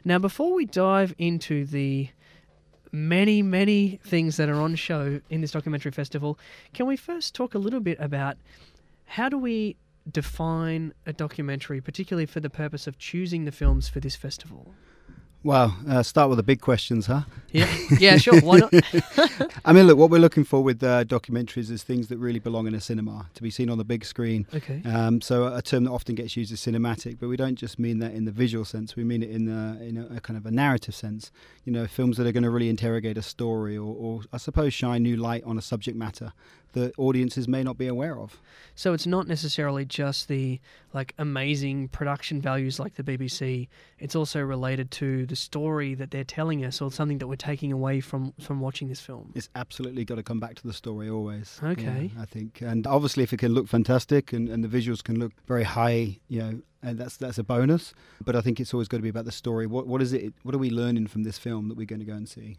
Now, before we dive into the many, many things that are on show in this documentary festival, can we first talk a little bit about how do we define a documentary, particularly for the purpose of choosing the films for this festival? Wow, start with the big questions, huh? Yeah, sure, why not? I mean, look, what we're looking for with documentaries is things that really belong in a cinema, to be seen on the big screen. Okay. So a term that often gets used is cinematic, but we don't just mean that in the visual sense, we mean it in a kind of a narrative sense. You know, films that are going to really interrogate a story or I suppose shine new light on a subject matter that audiences may not be aware of. So it's not necessarily just the amazing production values like the BBC. It's also related to the story that they're telling us or something that we're taking away from watching this film. It's absolutely got to come back to the story always. Okay. Yeah, I think. And obviously if it can look fantastic and the visuals can look very high, and that's a bonus. But I think it's always got to be about the story. What is it? What are we learning from this film that we're going to go and see?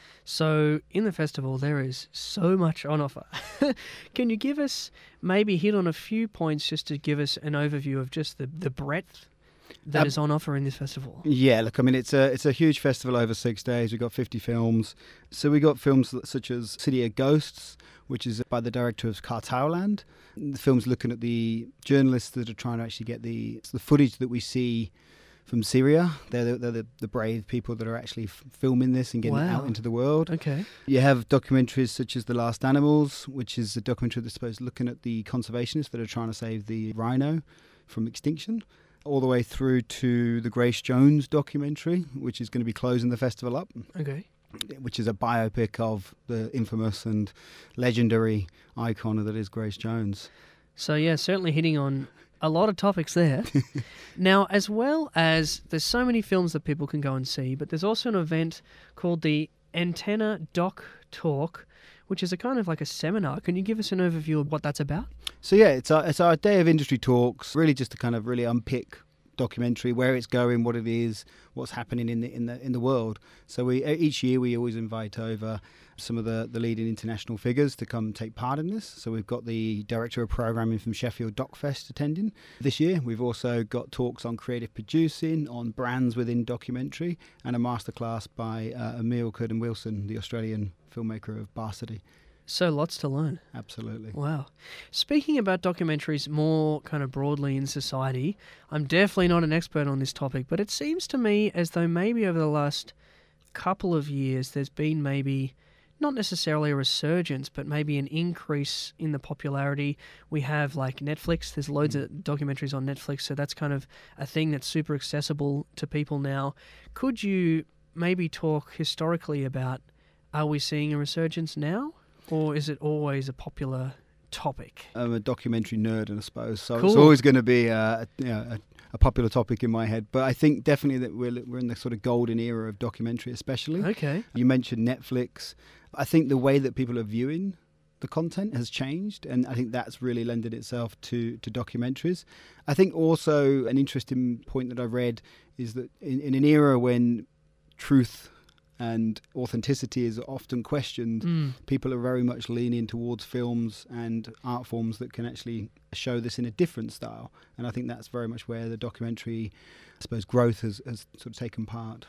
So in the festival, there is so much on offer. Can you give us, maybe hit on a few points just to give us an overview of just the breadth that is on offer in this festival? Yeah, look, I mean, it's a huge festival over 6 days. We've got 50 films. So we got films such as City of Ghosts, which is by the director of Cartowland. The film's looking at the journalists that are trying to actually get the footage that we see from Syria. They're the brave people that are actually filming this and getting it out into the world. Okay. You have documentaries such as The Last Animals, which is a documentary that's supposed looking at the conservationists that are trying to save the rhino from extinction, all the way through to the Grace Jones documentary, which is going to be closing the festival up. Okay. Which is a biopic of the infamous and legendary icon that is Grace Jones. So yeah, certainly hitting on a lot of topics there. Now, as well as there's so many films that people can go and see, but there's also an event called the Antenna Doc Talk, which is a kind of like a seminar. Can you give us an overview of what that's about? So yeah, it's our day of industry talks, really just to kind of really unpick documentary, where it's going, what it is, what's happening in the world. So each year we always invite over some of the leading international figures to come take part in this. So we've got the director of programming from Sheffield DocFest attending this year. We've also got talks on creative producing, on brands within documentary, and a masterclass by Emil Curtin-Wilson, the Australian filmmaker of Barcity. So lots to learn. Absolutely. Wow. Speaking about documentaries more kind of broadly in society, I'm definitely not an expert on this topic, but it seems to me as though maybe over the last couple of years there's been maybe not necessarily a resurgence, but maybe an increase in the popularity. We have like Netflix. There's loads of documentaries on Netflix, so that's kind of a thing that's super accessible to people now. Could you maybe talk historically about, are we seeing a resurgence now? Or is it always a popular topic? I'm a documentary nerd, I suppose, so Cool. It's always going to be a popular topic in my head. But I think definitely that we're in the sort of golden era of documentary, especially. Okay. You mentioned Netflix. I think the way that people are viewing the content has changed, and I think that's really lended itself to documentaries. I think also an interesting point that I read is that in an era when truth and authenticity is often questioned, people are very much leaning towards films and art forms that can actually show this in a different style. And I think that's very much where the documentary, I suppose, growth has sort of taken part.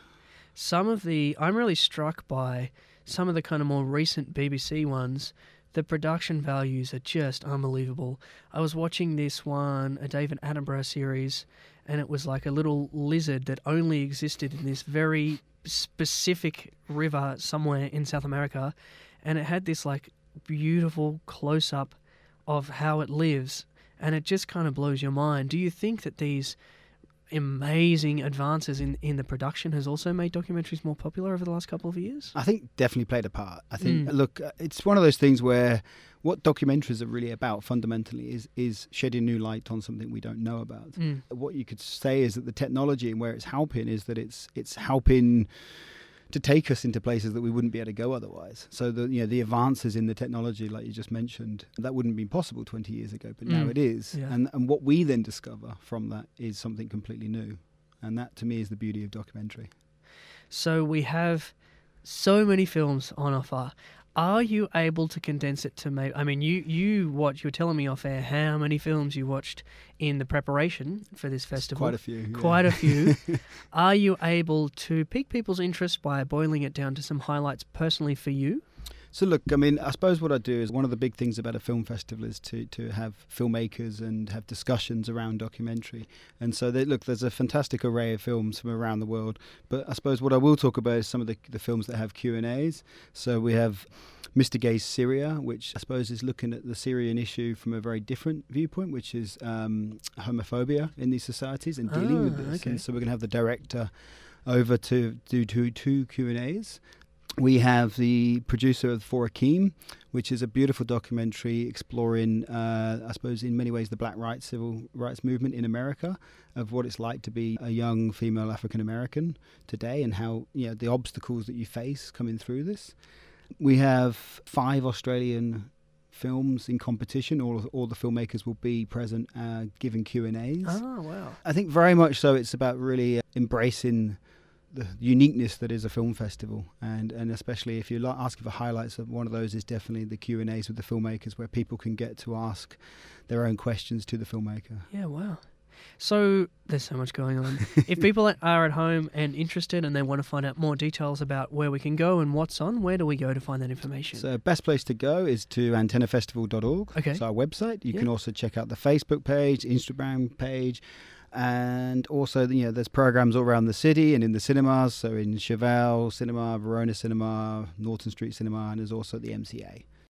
I'm really struck by some of the kind of more recent BBC ones. The production values are just unbelievable. I was watching this one, a David Attenborough series, and it was like a little lizard that only existed in this very specific river somewhere in South America, and it had this like beautiful close-up of how it lives, and it just kind of blows your mind. Do you think that these amazing advances in the production has also made documentaries more popular over the last couple of years? I think definitely played a part. I think, look, it's one of those things where what documentaries are really about fundamentally is shedding new light on something we don't know about. What you could say is that the technology and where it's helping is that it's helping to take us into places that we wouldn't be able to go otherwise. So the advances in the technology, like you just mentioned, that wouldn't be possible 20 years ago, but now it is. Yeah. And what we then discover from that is something completely new. And that, to me, is the beauty of documentary. So we have so many films on offer. Are you able to condense it to maybe? I mean, you were telling me off air how many films you watched in the preparation for this festival. Quite a few. Yeah. Quite a few. Are you able to pique people's interest by boiling it down to some highlights personally for you? So look, I mean, I suppose what I do is one of the big things about a film festival is to have filmmakers and have discussions around documentary. And so, there's a fantastic array of films from around the world. But I suppose what I will talk about is some of the films that have Q&As. So we have Mr. Gay's Syria, which I suppose is looking at the Syrian issue from a very different viewpoint, which is homophobia in these societies and dealing with this. Okay. And so we're going to have the director over to do two Q&As. We have the producer of For Akeem, which is a beautiful documentary exploring, I suppose, in many ways, the Black civil rights movement in America, of what it's like to be a young female African American today, and how the obstacles that you face coming through this. We have 5 Australian films in competition. All the filmmakers will be present, giving Q&As. Oh, wow. I think very much so. It's about really embracing the uniqueness that is a film festival, and especially if you're asking for highlights, of one of those is definitely the Q&As with the filmmakers, where people can get to ask their own questions to the filmmaker. Yeah, wow. So there's so much going on. If people are at home and interested and they want to find out more details about where we can go and what's on, where do we go to find that information? So best place to go is to antennafestival.org. Okay. It's our website. You can also check out the Facebook page, Instagram page. And also, there's programs all around the city and in the cinemas. So in Cheval Cinema, Verona Cinema, Norton Street Cinema, and there's also the MCA.